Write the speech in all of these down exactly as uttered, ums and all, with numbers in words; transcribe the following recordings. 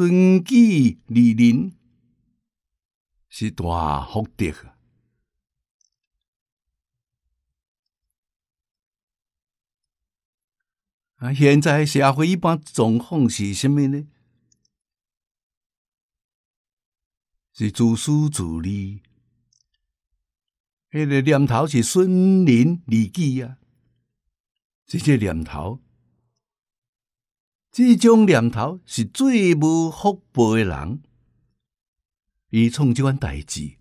顺己利人，是大福德。啊，现在社会一般状况是什么呢？是自私自利，迄个念头是顺人利己啊，这个念头，这种念头是最无福报的人，伊创这款代志，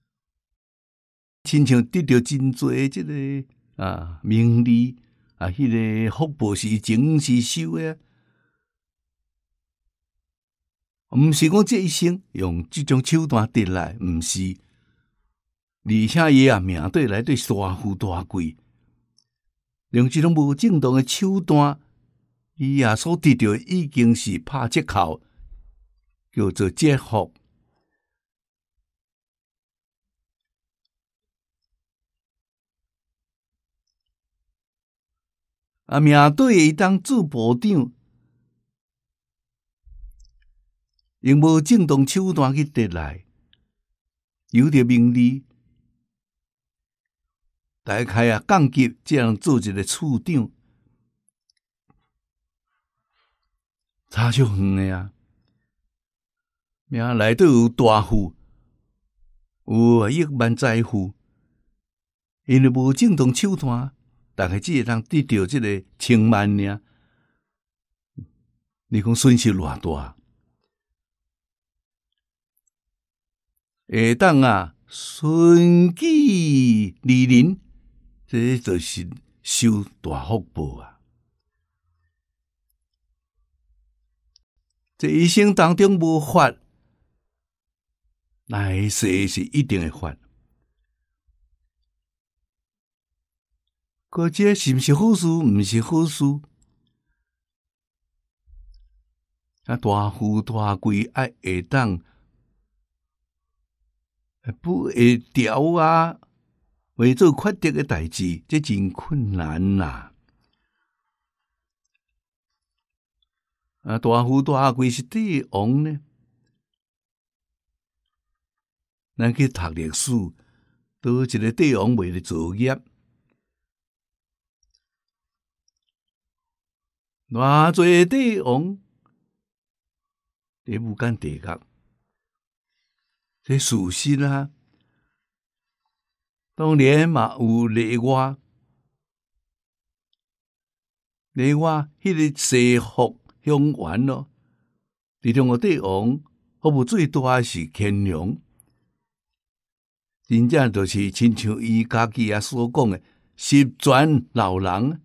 亲像得到真多这个啊名利啊，迄、那个福报是前是修的。毋是讲这一生用这种手段得来，毋是，而且伊也命对来对大富大贵，用这种无正当的手段，伊也所得到已经是拍折扣，叫做折福。啊，命对伊当做部长。用无正当手段去得来，有着名利，大概啊降级这样做一个处长，差足远的啊！命内底有大富，有亿万财富，因为无正当手段，大概只会当得到这个千万尔。你讲损失偌大？会当啊，顺己利人，这就是受大福报啊！这一生当中无法，来世是一定会发。可这是毋是好事？毋是好事。啊，大富大贵爱会当。不会调啊，为做缺德的代志，这真困难呐！啊，大富大贵是帝王呢，咱去读历史，倒一个帝王为了作业，偌侪帝王伫无间地狱。这事实啊，当然嘛有例外，例外迄个世福享完咯。伫中国帝王，福报最大是乾隆，真正就是亲像伊家己啊所讲的，十全老人，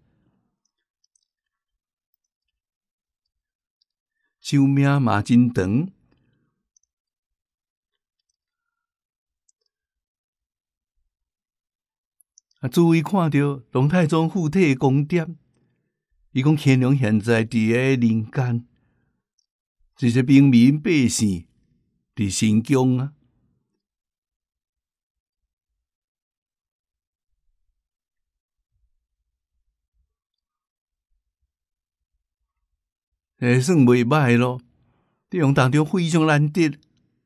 寿命嘛真长。啊！注意看到龙太宗附体宫殿，伊讲乾隆现在伫个人间，一个平民百姓伫新疆啊，诶，算袂歹咯。帝王当中非常难得，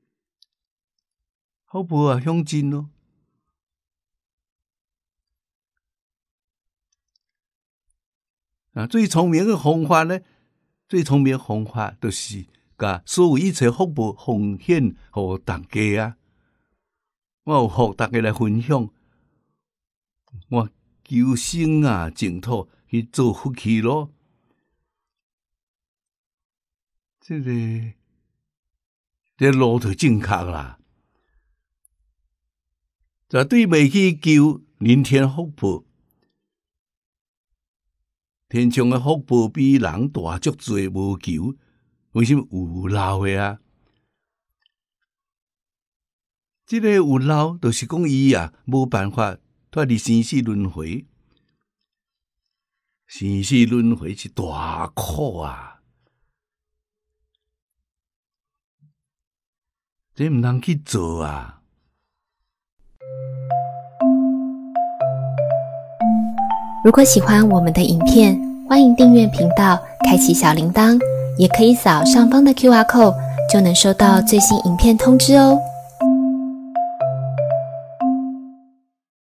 福报啊享尽咯。啊，最聪明的方法呢？最聪明的方法就是甲所有一切福报奉献互大家啊！我有福，大家来分享。我求生啊，净土去做福气咯。这个这路就正确啦。绝对袂去求人天福报。天上的福报比人大足多，无求，为什么有漏的啊？这个有漏，就是讲伊啊，无办法脱离生死轮回。生死轮回是大苦啊！这毋通去做啊！ 如果喜欢我们的影片，欢迎订阅频道，开启小铃铛，也可以扫上方的 Q R code， 就能收到最新影片通知哦。